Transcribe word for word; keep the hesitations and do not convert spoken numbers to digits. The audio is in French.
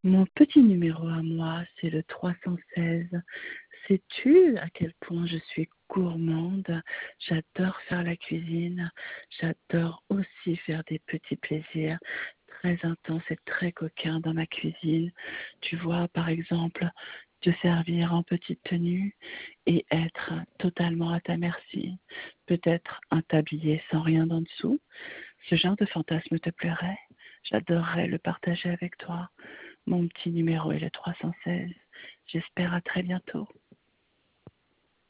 Mon petit numéro à moi, c'est le trois cent seize. Sais-tu à quel point je suis gourmande? J'adore faire la cuisine. J'adore aussi faire des petits plaisirs très intenses et très coquins dans ma cuisine. Tu vois, par exemple, te servir en petite tenue et être totalement à ta merci. Peut-être un tablier sans rien en dessous. Ce genre de fantasme te plairait? J'adorerais le partager avec toi. Mon petit numéro est le trois cent seize. J'espère à très bientôt.